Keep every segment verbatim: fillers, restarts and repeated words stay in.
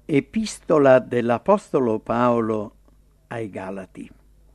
Epistola dell'Apostolo Paolo ai Galati.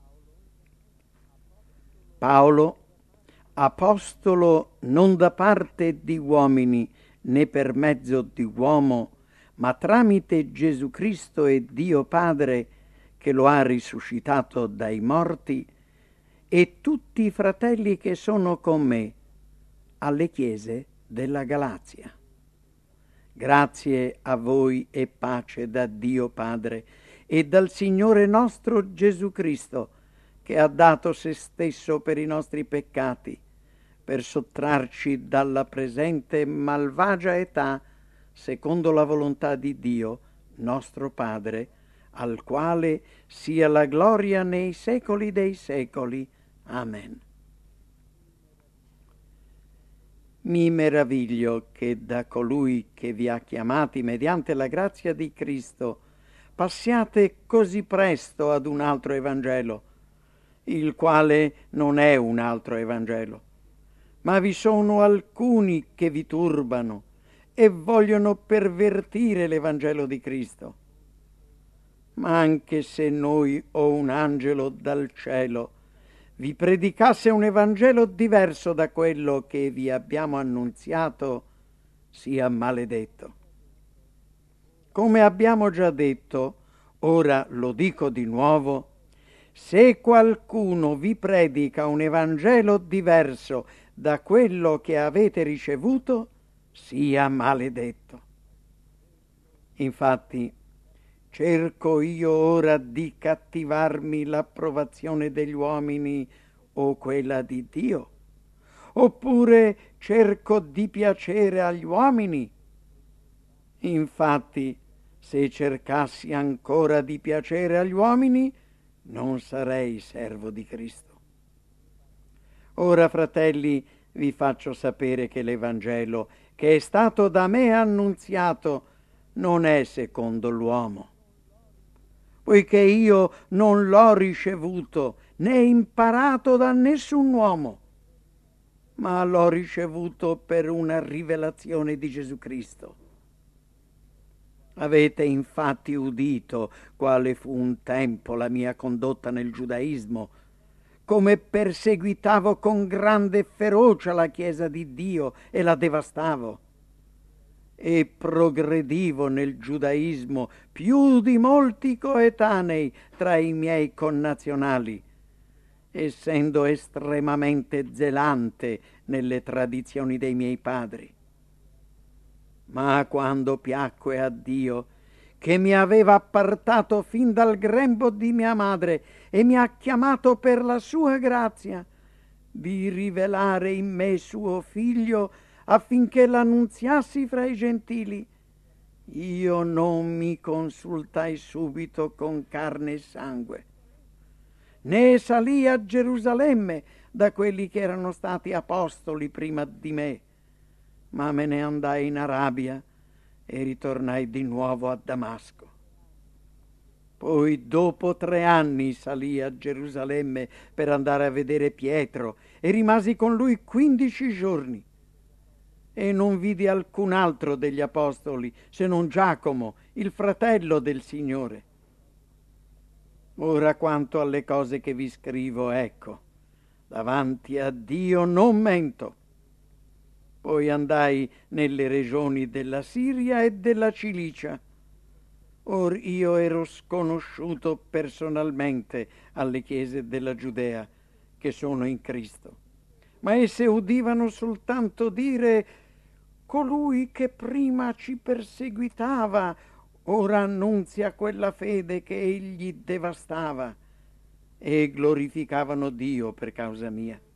Paolo, apostolo non da parte di uomini né per mezzo di uomo, ma tramite Gesù Cristo e Dio Padre che lo ha risuscitato dai morti, e tutti i fratelli che sono con me, alle chiese della Galazia. Grazie a voi e pace da Dio Padre e dal Signore nostro Gesù Cristo, che ha dato se stesso per i nostri peccati, per sottrarci dalla presente malvagia età, secondo la volontà di Dio, nostro Padre, al quale sia la gloria nei secoli dei secoli. Amen. Mi meraviglio che da colui che vi ha chiamati mediante la grazia di Cristo passiate così presto ad un altro Evangelo, il quale non è un altro Evangelo, ma vi sono alcuni che vi turbano e vogliono pervertire l'Evangelo di Cristo. Ma anche se noi o un angelo dal cielo vi predicasse un Evangelo diverso da quello che vi abbiamo annunziato, sia maledetto. Come abbiamo già detto, ora lo dico di nuovo, se qualcuno vi predica un Evangelo diverso da quello che avete ricevuto, sia maledetto. Infatti, cerco io ora di cattivarmi l'approvazione degli uomini o quella di Dio? Oppure cerco di piacere agli uomini? Infatti, se cercassi ancora di piacere agli uomini, non sarei servo di Cristo. Ora, fratelli, vi faccio sapere che l'Evangelo che è stato da me annunziato non è secondo l'uomo, poiché io non l'ho ricevuto né imparato da nessun uomo, ma l'ho ricevuto per una rivelazione di Gesù Cristo. Avete infatti udito quale fu un tempo la mia condotta nel giudaismo, come perseguitavo con grande ferocia la Chiesa di Dio e la devastavo, e progredivo nel giudaismo più di molti coetanei tra i miei connazionali, essendo estremamente zelante nelle tradizioni dei miei padri. Ma quando piacque a Dio, che mi aveva appartato fin dal grembo di mia madre e mi ha chiamato per la sua grazia, di rivelare in me suo figlio affinché l'annunziassi fra i gentili, io non mi consultai subito con carne e sangue, né salì a Gerusalemme da quelli che erano stati apostoli prima di me, ma me ne andai in Arabia e ritornai di nuovo a Damasco. Poi dopo tre anni salì a Gerusalemme per andare a vedere Pietro e rimasi con lui quindici giorni. E non vidi alcun altro degli apostoli se non Giacomo, il fratello del Signore. Ora quanto alle cose che vi scrivo, ecco, davanti a Dio non mento. Poi andai nelle regioni della Siria e della Cilicia. Or io ero sconosciuto personalmente alle chiese della Giudea che sono in Cristo, ma esse udivano soltanto dire: colui che prima ci perseguitava ora annunzia quella fede che egli devastava, e glorificavano Dio per causa mia.